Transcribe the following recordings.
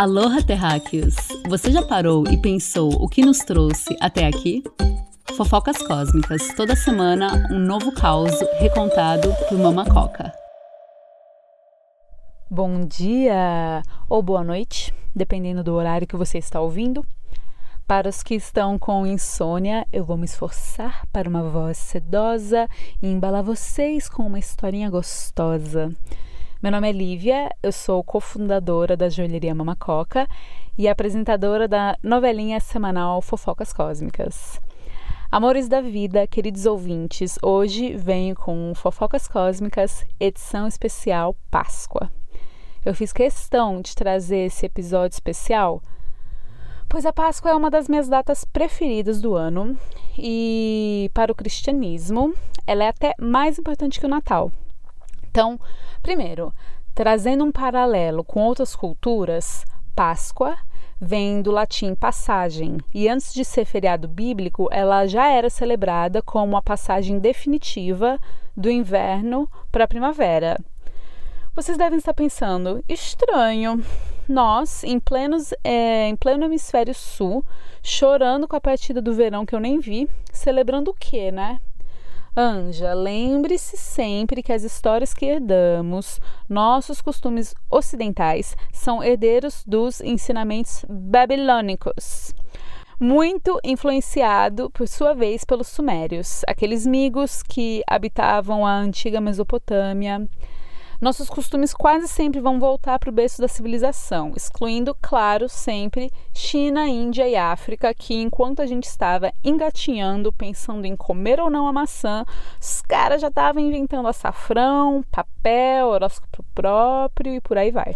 Aloha, terráqueos! Você já parou e pensou o que nos trouxe até aqui? Fofocas cósmicas, toda semana um novo caos recontado por Mama Coca. Bom dia ou boa noite, dependendo do horário que você está ouvindo. Para os que estão com insônia, eu vou me esforçar para uma voz sedosa e embalar vocês com uma historinha gostosa. Meu nome é Lívia, eu sou cofundadora da joalheria Mama Coca e apresentadora da novelinha semanal Fofocas Cósmicas. Amores da vida, queridos ouvintes, hoje venho com Fofocas Cósmicas, edição especial Páscoa. Eu fiz questão de trazer esse episódio especial, pois a Páscoa é uma das minhas datas preferidas do ano e para o cristianismo ela é até mais importante que o Natal. Então, primeiro, trazendo um paralelo com outras culturas, Páscoa vem do latim passagem e antes de ser feriado bíblico, ela já era celebrada como a passagem definitiva do inverno para a primavera. Vocês devem estar pensando, estranho, nós, em pleno hemisfério sul, chorando com a partida do verão que eu nem vi, celebrando o quê, né? Anja, lembre-se sempre que as histórias que herdamos, nossos costumes ocidentais, são herdeiros dos ensinamentos babilônicos, muito influenciado, por sua vez, pelos sumérios, aqueles migos que habitavam a antiga Mesopotâmia. Nossos costumes quase sempre vão voltar para o berço da civilização, excluindo, claro, sempre China, Índia e África, que enquanto a gente estava engatinhando, pensando em comer ou não a maçã, os caras já estavam inventando açafrão, papel, horóscopo próprio e por aí vai.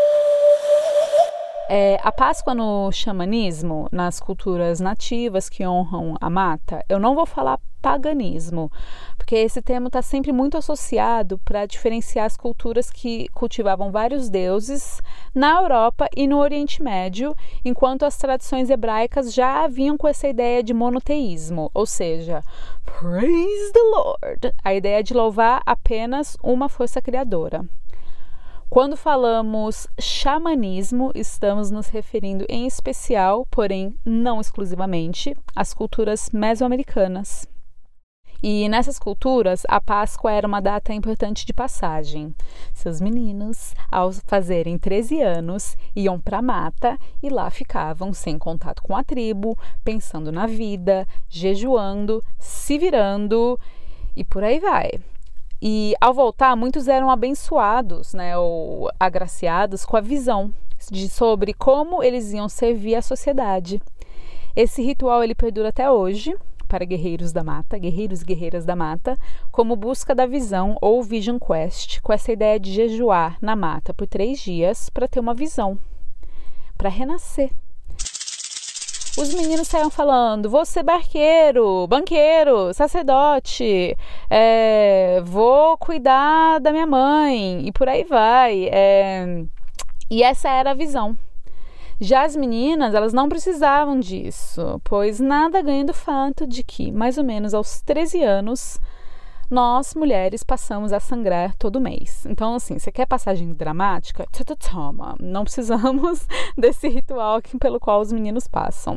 A Páscoa no xamanismo, nas culturas nativas que honram a mata, eu não vou falar paganismo, porque esse termo está sempre muito associado para diferenciar as culturas que cultivavam vários deuses na Europa e no Oriente Médio, enquanto as tradições hebraicas já vinham com essa ideia de monoteísmo, ou seja, praise the Lord, a ideia de louvar apenas uma força criadora. Quando falamos xamanismo, estamos nos referindo em especial, porém não exclusivamente, às culturas mesoamericanas. E nessas culturas, a Páscoa era uma data importante de passagem. Seus meninos, ao fazerem 13 anos, iam para a mata e lá ficavam sem contato com a tribo, pensando na vida, jejuando, se virando e por aí vai. E ao voltar, muitos eram abençoados, ou agraciados com a visão sobre como eles iam servir a sociedade. Esse ritual ele perdura até hoje para guerreiros e guerreiras da mata, como busca da visão ou Vision Quest, com essa ideia de jejuar na mata por 3 dias para ter uma visão, para renascer. Os meninos saíam falando, vou ser banqueiro, sacerdote, vou cuidar da minha mãe e por aí vai. E essa era a visão. Já as meninas, elas não precisavam disso, pois nada ganha do fato de que, mais ou menos aos 13 anos, nós, mulheres, passamos a sangrar todo mês. Então, assim, você quer passagem dramática? Toma, não precisamos desse ritual pelo qual os meninos passam.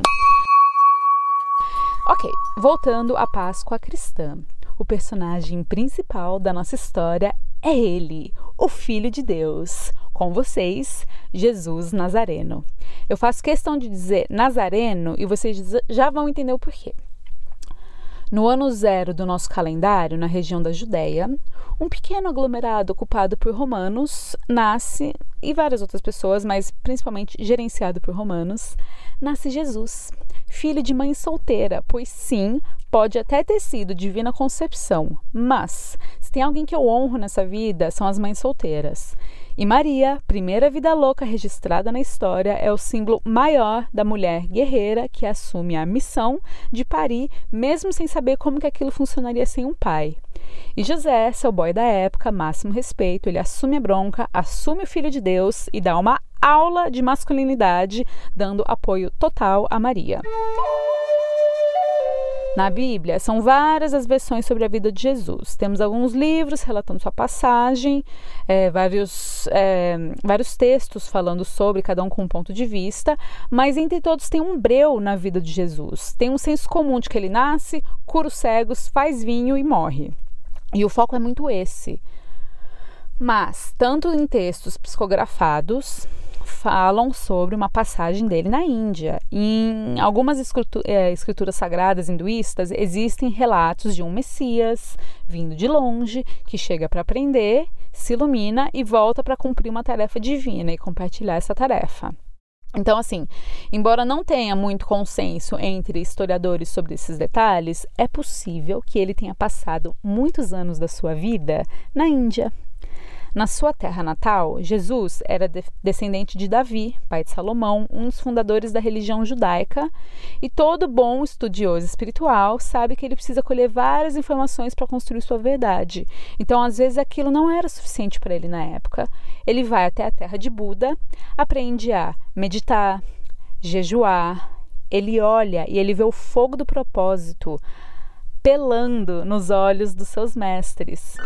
Ok, voltando à Páscoa cristã. O personagem principal da nossa história é ele, o Filho de Deus. Com vocês, Jesus Nazareno. Eu faço questão de dizer Nazareno e vocês já vão entender o porquê. No ano 0 do nosso calendário, na região da Judéia, um pequeno aglomerado ocupado por romanos e várias outras pessoas, mas principalmente gerenciado por romanos, nasce Jesus, filho de mãe solteira, pois sim, pode até ter sido divina concepção, mas se tem alguém que eu honro nessa vida, são as mães solteiras. E Maria, primeira vida louca registrada na história, é o símbolo maior da mulher guerreira que assume a missão de parir, mesmo sem saber como que aquilo funcionaria sem um pai. E José, seu boy da época, máximo respeito, ele assume a bronca, assume o Filho de Deus e dá uma aula de masculinidade, dando apoio total a Maria. Na Bíblia, são várias as versões sobre a vida de Jesus. Temos alguns livros relatando sua passagem, vários textos falando sobre, cada um com um ponto de vista, mas entre todos tem um breu na vida de Jesus. Tem um senso comum de que ele nasce, cura os cegos, faz vinho e morre. E o foco é muito esse. Mas, tanto em textos psicografados, falam sobre uma passagem dele na Índia. Em algumas escrituras sagradas hinduístas existem relatos de um Messias vindo de longe, que chega para aprender, se ilumina e volta para cumprir uma tarefa divina e compartilhar essa tarefa. Então, assim, embora não tenha muito consenso entre historiadores sobre esses detalhes, é possível que ele tenha passado muitos anos da sua vida na Índia. Na sua terra natal, Jesus era descendente de Davi, pai de Salomão, um dos fundadores da religião judaica, e todo bom estudioso espiritual sabe que ele precisa colher várias informações para construir sua verdade. Então, às vezes, aquilo não era suficiente para ele na época. Ele vai até a terra de Buda, aprende a meditar, jejuar, ele olha e ele vê o fogo do propósito pelando nos olhos dos seus mestres.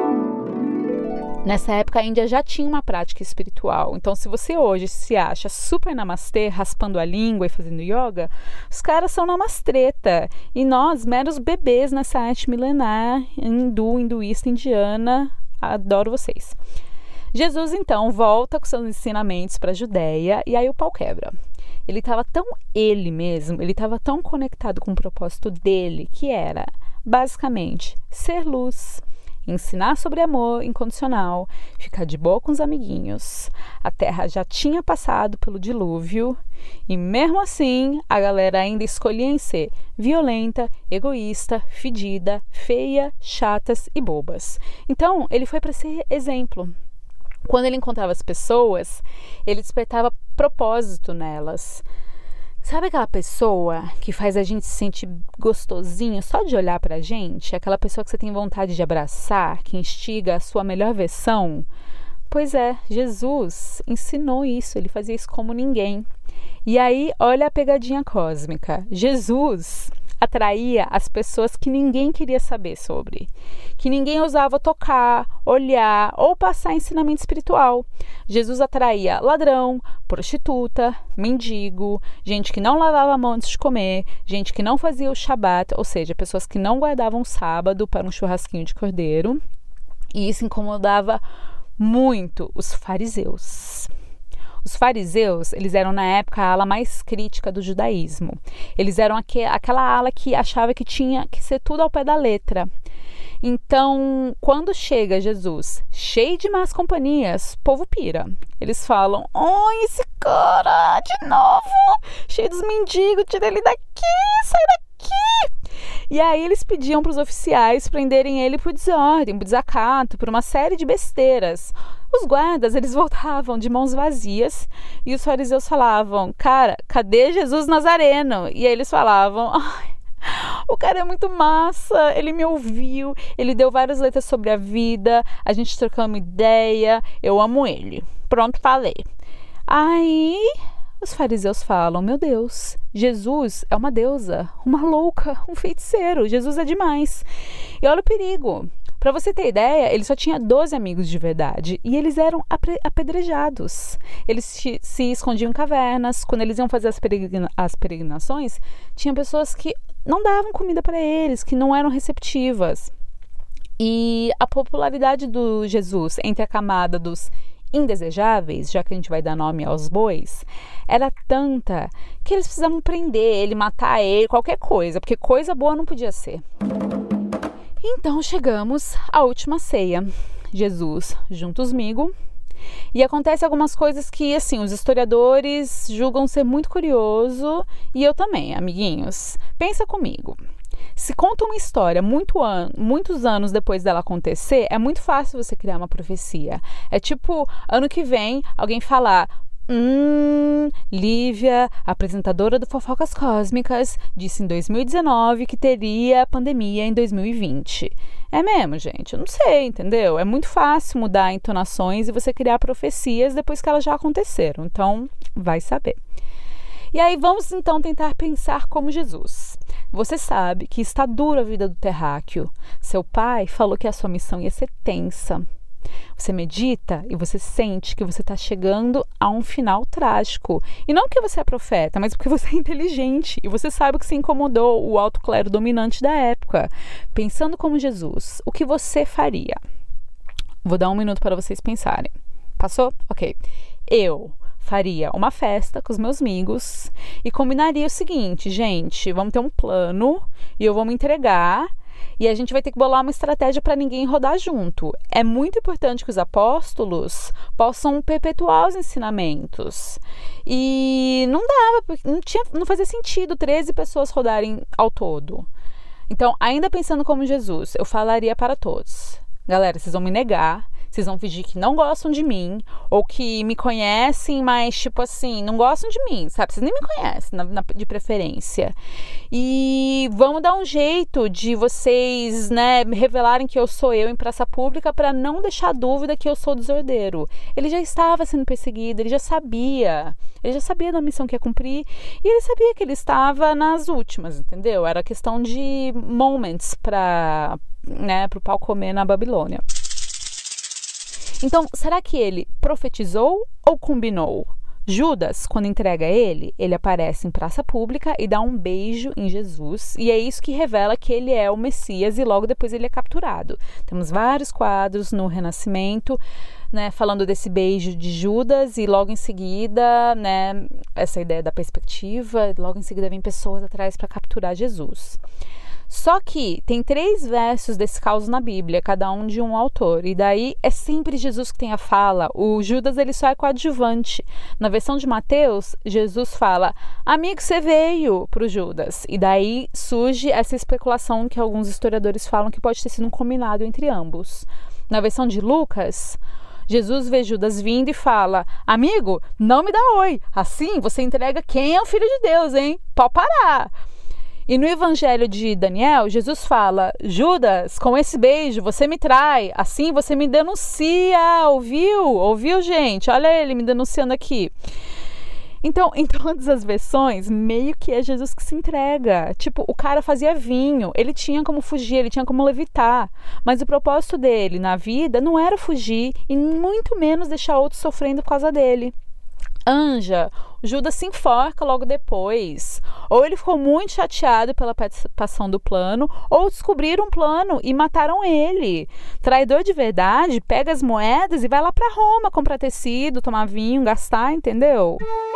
Nessa época a Índia já tinha uma prática espiritual, então se você hoje se acha super namastê, raspando a língua e fazendo yoga, os caras são namastreta, e nós, meros bebês nessa arte milenar, hinduísta, indiana, adoro vocês. Jesus então volta com seus ensinamentos para a Judéia e aí o pau quebra. Ele estava tão ele mesmo, ele estava tão conectado com o propósito dele, que era basicamente ser luz, ensinar sobre amor incondicional, ficar de boa com os amiguinhos. A Terra já tinha passado pelo dilúvio e mesmo assim a galera ainda escolhia em ser violenta, egoísta, fedida, feia, chatas e bobas. Então ele foi para ser exemplo. Quando ele encontrava as pessoas, ele despertava propósito nelas. Sabe aquela pessoa que faz a gente se sentir gostosinho só de olhar pra gente? Aquela pessoa que você tem vontade de abraçar, que instiga a sua melhor versão? Pois é, Jesus ensinou isso, ele fazia isso como ninguém. E aí, olha a pegadinha cósmica. Jesus atraía as pessoas que ninguém queria saber sobre, que ninguém ousava tocar, olhar ou passar ensinamento espiritual. Jesus atraía ladrão, prostituta, mendigo, gente que não lavava a mão antes de comer, gente que não fazia o Shabat, ou seja, pessoas que não guardavam o sábado para um churrasquinho de cordeiro. E isso incomodava muito os fariseus. Os fariseus, eles eram na época a ala mais crítica do judaísmo. Eles eram aquela ala que achava que tinha que ser tudo ao pé da letra. Então, quando chega Jesus, cheio de más companhias, o povo pira. Eles falam, oi, esse cara, de novo, cheio dos mendigos, tira ele daqui, sai daqui. E aí eles pediam para os oficiais prenderem ele por desordem, por desacato, por uma série de besteiras. Os guardas, eles voltavam de mãos vazias e os fariseus falavam, cara, cadê Jesus Nazareno? E aí eles falavam, ai, o cara é muito massa, ele me ouviu, ele deu várias letras sobre a vida, a gente trocou uma ideia, eu amo ele. Pronto, falei. Aí os fariseus falam, meu Deus, Jesus é uma deusa, uma louca, um feiticeiro, Jesus é demais. E olha o perigo. Para você ter ideia, ele só tinha 12 amigos de verdade e eles eram apedrejados. Eles se escondiam em cavernas. Quando eles iam fazer as peregrinações, tinha pessoas que não davam comida para eles, que não eram receptivas. E a popularidade do Jesus entre a camada dos indesejáveis, já que a gente vai dar nome aos bois, era tanta que eles precisavam prender ele, matar ele, qualquer coisa, porque coisa boa não podia ser. Então chegamos à última ceia. Jesus junto os migo. E acontece algumas coisas que, assim, os historiadores julgam ser muito curioso. E eu também, amiguinhos. Pensa comigo. Se conta uma história muitos anos depois dela acontecer, é muito fácil você criar uma profecia. É tipo, ano que vem, alguém falar... Lívia, apresentadora do Fofocas Cósmicas, disse em 2019 que teria pandemia em 2020. É mesmo, gente? Eu não sei, entendeu? É muito fácil mudar entonações e você criar profecias depois que elas já aconteceram. Então, vai saber. E aí vamos então tentar pensar como Jesus. Você sabe que está dura a vida do terráqueo. Seu pai falou que a sua missão ia ser tensa. Você medita e você sente que você está chegando a um final trágico. E não porque você é profeta, mas porque você é inteligente. E você sabe que se incomodou o alto clero dominante da época. Pensando como Jesus, o que você faria? Vou dar um minuto para vocês pensarem. Passou? Ok. Eu faria uma festa com os meus amigos e combinaria o seguinte, gente, vamos ter um plano e eu vou me entregar e a gente vai ter que bolar uma estratégia para ninguém rodar junto. É muito importante que os apóstolos possam perpetuar os ensinamentos. E não dava, não fazia sentido 13 pessoas rodarem ao todo. Então, ainda pensando como Jesus, eu falaria para todos: galera, vocês vão me negar, vocês vão fingir que não gostam de mim, ou que me conhecem, mas, tipo assim, não gostam de mim, sabe? Vocês nem me conhecem, de preferência. E vamos dar um jeito de vocês, né, revelarem que eu sou eu em praça pública para não deixar dúvida que eu sou desordeiro. Ele já estava sendo perseguido, ele já sabia da missão que ia cumprir, e ele sabia que ele estava nas últimas, entendeu? Era questão de moments para o pau comer na Babilônia. Então, será que ele profetizou ou combinou? Judas, quando entrega ele aparece em praça pública e dá um beijo em Jesus, e é isso que revela que ele é o Messias, e logo depois ele é capturado. Temos vários quadros no Renascimento, né, falando desse beijo de Judas, e logo em seguida, né, essa ideia da perspectiva, logo em seguida vem pessoas atrás para capturar Jesus. Só que tem 3 versos desse caos na Bíblia, cada um de um autor, e daí é sempre Jesus que tem a fala. O Judas, ele só é coadjuvante. Na versão de Mateus, Jesus fala: amigo, você veio, para o Judas. E daí surge essa especulação que alguns historiadores falam que pode ter sido um combinado entre ambos. Na versão de Lucas, Jesus vê Judas vindo e fala: amigo, não me dá oi, assim você entrega quem é o Filho de Deus, hein? Pode parar. E no Evangelho de Daniel, Jesus fala: Judas, com esse beijo você me trai, assim você me denuncia, ouviu? Ouviu, gente? Olha ele me denunciando aqui. Então, em todas as versões, meio que é Jesus que se entrega. Tipo, o cara fazia vinho, ele tinha como fugir, ele tinha como levitar. Mas o propósito dele na vida não era fugir e muito menos deixar outros sofrendo por causa dele. Anja, Judas se enforca logo depois. Ou ele ficou muito chateado pela participação do plano, ou descobriram um plano e mataram ele. Traidor de verdade pega as moedas e vai lá para Roma comprar tecido, tomar vinho, gastar, entendeu?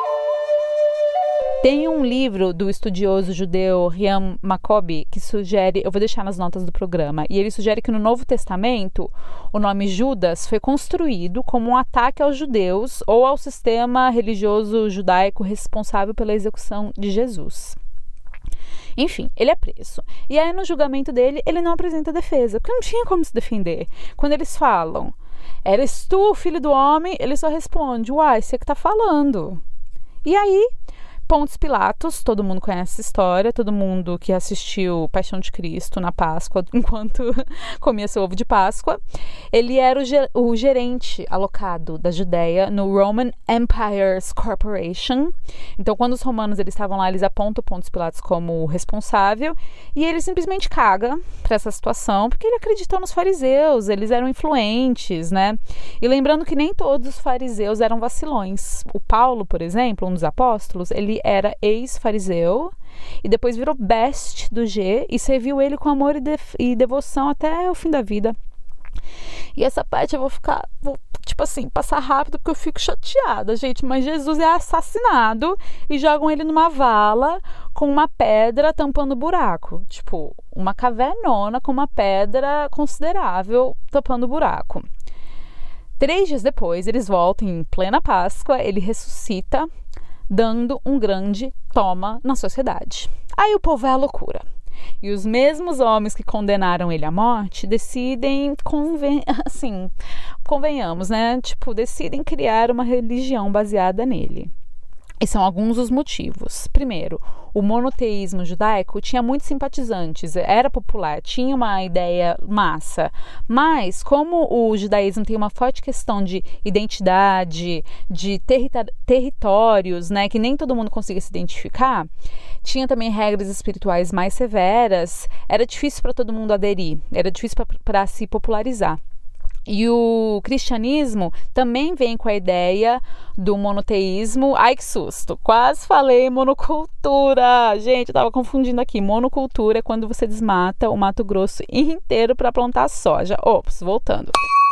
Tem um livro do estudioso judeu Riam Maccobi que sugere, eu vou deixar nas notas do programa, e ele sugere que no Novo Testamento o nome Judas foi construído como um ataque aos judeus ou ao sistema religioso judaico responsável pela execução de Jesus. Enfim, ele é preso. E aí no julgamento dele, ele não apresenta defesa, porque não tinha como se defender. Quando eles falam: eres tu, filho do homem, ele só responde: uai, você que tá falando. E aí, Pontos Pilatos, todo mundo conhece essa história, todo mundo que assistiu Paixão de Cristo na Páscoa, enquanto comia seu ovo de Páscoa, ele era o gerente alocado da Judéia no Roman Empires Corporation. Então, quando os romanos eles estavam lá, eles apontam Pontos Pilatos como responsável, e ele simplesmente caga para essa situação, porque ele acreditou nos fariseus, eles eram influentes, né? E lembrando que nem todos os fariseus eram vacilões. O Paulo, por exemplo, um dos apóstolos, ele era ex-fariseu e depois virou best do G e serviu ele com amor e devoção até o fim da vida. E essa parte eu vou tipo assim, passar rápido porque eu fico chateada, gente, mas Jesus é assassinado e jogam ele numa vala com uma pedra tampando o buraco, tipo, uma cavernona com uma pedra considerável tampando o buraco. 3 dias depois, eles voltam em plena Páscoa, ele ressuscita, dando um grande toma na sociedade. Aí o povo é a loucura. E os mesmos homens que condenaram ele à morte decidem, convenhamos, né? Tipo, decidem criar uma religião baseada nele. E são alguns dos motivos. Primeiro, o monoteísmo judaico tinha muitos simpatizantes, era popular, tinha uma ideia massa. Mas, como o judaísmo tem uma forte questão de identidade, de territórios, né, que nem todo mundo conseguia se identificar, tinha também regras espirituais mais severas, era difícil para todo mundo aderir, era difícil para se popularizar. E o cristianismo também vem com a ideia do monoteísmo. Ai, que susto! Quase falei monocultura! Gente, eu tava confundindo aqui. Monocultura é quando você desmata o Mato Grosso inteiro para plantar soja. Ops, voltando.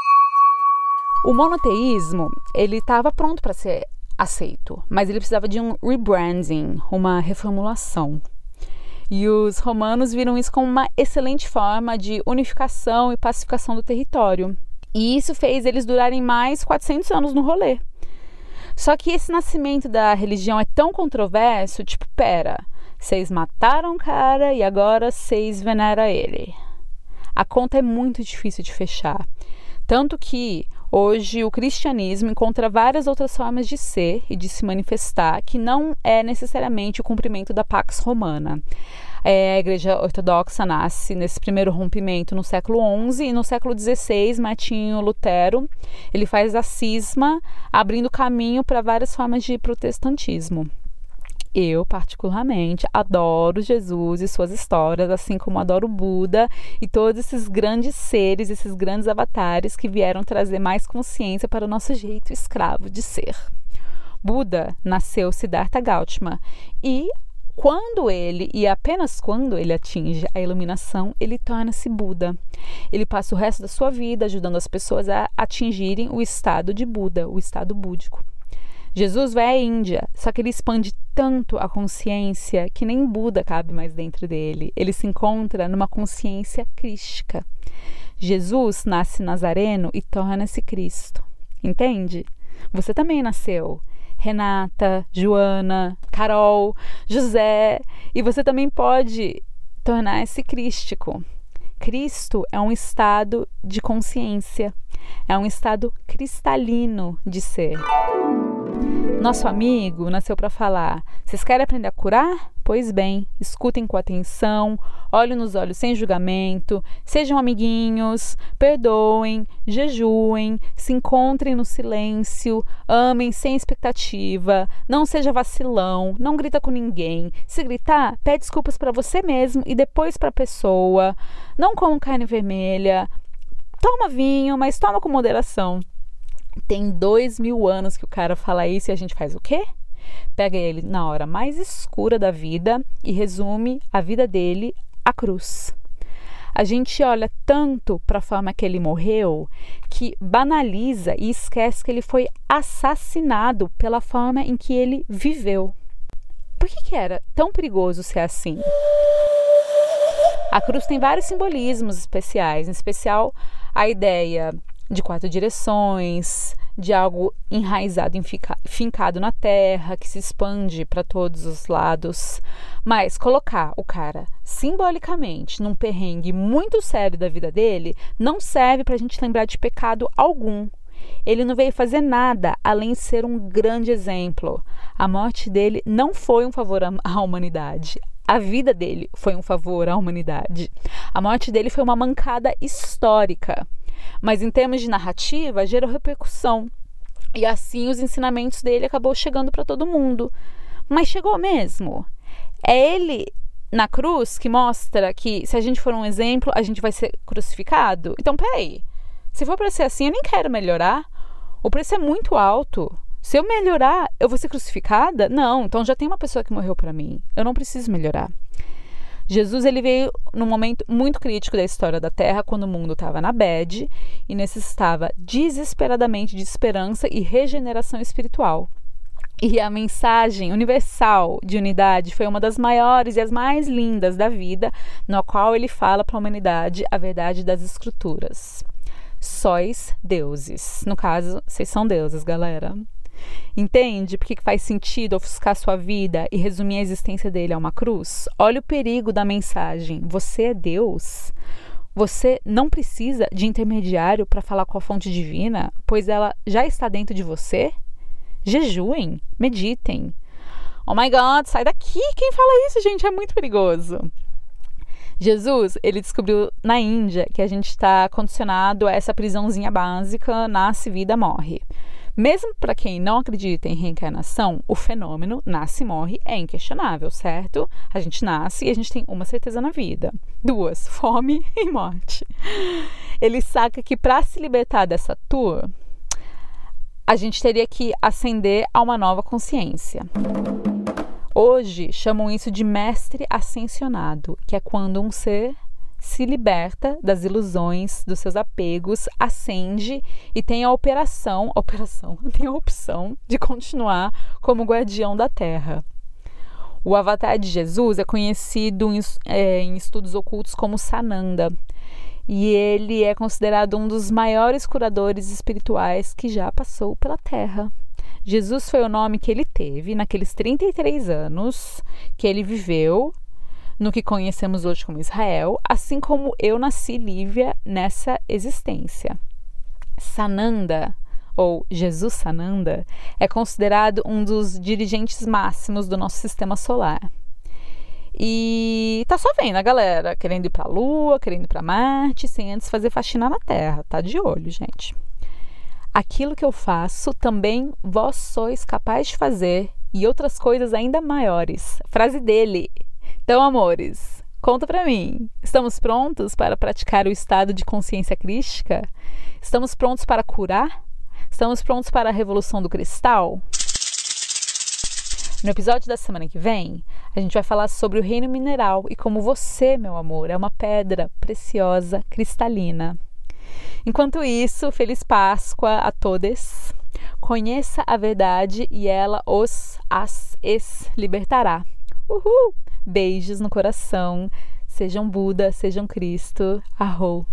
O monoteísmo, ele estava pronto para ser aceito, mas ele precisava de um rebranding, uma reformulação. E os romanos viram isso como uma excelente forma de unificação e pacificação do território. E isso fez eles durarem mais 400 anos no rolê. Só que esse nascimento da religião é tão controverso, tipo, pera, vocês mataram o cara e agora vocês veneram ele. A conta é muito difícil de fechar. Tanto que hoje o cristianismo encontra várias outras formas de ser e de se manifestar que não é necessariamente o cumprimento da Pax Romana. A Igreja Ortodoxa nasce nesse primeiro rompimento no século XI e no século XVI, Martinho Lutero, ele faz a cisma, abrindo caminho para várias formas de protestantismo. Eu, particularmente, adoro Jesus e suas histórias, assim como adoro Buda e todos esses grandes seres, esses grandes avatares que vieram trazer mais consciência para o nosso jeito escravo de ser. Buda nasceu Siddhartha Gautama e quando ele, e apenas quando ele atinge a iluminação, ele torna-se Buda. Ele passa o resto da sua vida ajudando as pessoas a atingirem o estado de Buda, o estado búdico. Jesus vai à Índia, só que ele expande tanto a consciência que nem Buda cabe mais dentro dele. Ele se encontra numa consciência crística. Jesus nasce nazareno e torna-se Cristo. Entende? Você também nasceu. Renata, Joana, Carol, José, e você também pode tornar-se crístico. Cristo é um estado de consciência, é um estado cristalino de ser. Nosso amigo nasceu para falar: vocês querem aprender a curar? Pois bem, escutem com atenção, olhem nos olhos sem julgamento, sejam amiguinhos, perdoem, jejuem, se encontrem no silêncio, amem sem expectativa, não seja vacilão, não grita com ninguém. Se gritar, pede desculpas para você mesmo e depois para a pessoa. Não coma carne vermelha, toma vinho, mas toma com moderação. Tem 2000 anos que o cara fala isso e a gente faz o quê? Pega ele na hora mais escura da vida e resume a vida dele à cruz. A gente olha tanto para a forma que ele morreu que banaliza e esquece que ele foi assassinado pela forma em que ele viveu. Por que era tão perigoso ser assim? A cruz tem vários simbolismos especiais, em especial a ideia de 4 direções, de algo enraizado, fincado na terra, que se expande para todos os lados. Mas colocar o cara simbolicamente num perrengue muito sério da vida dele não serve para a gente lembrar de pecado algum. Ele não veio fazer nada além de ser um grande exemplo. A morte dele não foi um favor à humanidade. A vida dele foi um favor à humanidade. A morte dele foi uma mancada histórica. Mas em termos de narrativa, gerou repercussão. E assim os ensinamentos dele acabou chegando para todo mundo. Mas chegou mesmo. É ele na cruz que mostra que se a gente for um exemplo, a gente vai ser crucificado? Então, peraí. Se for para ser assim, eu nem quero melhorar. O preço é muito alto. Se eu melhorar, eu vou ser crucificada? Não, então já tem uma pessoa que morreu para mim. Eu não preciso melhorar. Jesus ele veio num momento muito crítico da história da Terra, quando o mundo estava na bad e necessitava desesperadamente de esperança e regeneração espiritual. E a mensagem universal de unidade foi uma das maiores e as mais lindas da vida, no qual ele fala para a humanidade a verdade das Escrituras. Sois deuses. No caso, vocês são deuses, galera. Entende por que faz sentido ofuscar sua vida e resumir a existência dele a uma cruz? Olha o perigo da mensagem. Você é Deus. Você não precisa de intermediário para falar com a fonte divina, pois ela já está dentro de você. Jejuem, meditem. Oh my God, sai daqui! Quem fala isso, gente? É muito perigoso. Jesus, ele descobriu na Índia que a gente está condicionado a essa prisãozinha básica, nasce, vida, morre. Mesmo para quem não acredita em reencarnação, o fenômeno nasce e morre é inquestionável, certo? A gente nasce e a gente tem uma certeza na vida. 2, fome e morte. Ele saca que para se libertar dessa tour, a gente teria que ascender a uma nova consciência. Hoje chamam isso de mestre ascensionado, que é quando um ser se liberta das ilusões, dos seus apegos, ascende e tem a opção de continuar como guardião da Terra. O avatar de Jesus é conhecido em estudos ocultos como Sananda, e ele é considerado um dos maiores curadores espirituais que já passou pela Terra. Jesus foi o nome que ele teve naqueles 33 anos que ele viveu no que conhecemos hoje como Israel, assim como eu nasci, Lívia, nessa existência. Sananda, ou Jesus Sananda, é considerado um dos dirigentes máximos do nosso sistema solar. E tá só vendo a galera querendo ir pra Lua, querendo ir pra Marte, sem antes fazer faxina na Terra. Tá de olho, gente. Aquilo que eu faço, também vós sois capazes de fazer, e outras coisas ainda maiores. Frase dele. Então, amores, conta pra mim. Estamos prontos para praticar o estado de consciência crística? Estamos prontos para curar? Estamos prontos para a revolução do cristal? No episódio da semana que vem, a gente vai falar sobre o reino mineral e como você, meu amor, é uma pedra preciosa, cristalina. Enquanto isso, Feliz Páscoa a todos. Conheça a verdade e ela as libertará. Uhul! Beijos no coração. Sejam Buda, sejam Cristo. Arro!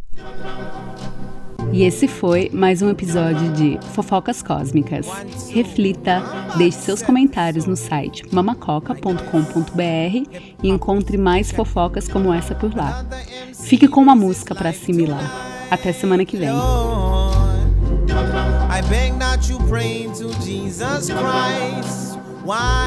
E esse foi mais um episódio de Fofocas Cósmicas. Reflita, deixe seus comentários no site mamacoca.com.br e encontre mais fofocas como essa por lá. Fique com uma música para assimilar. Até semana que vem. I beg that you pray to Jesus Christ. Why?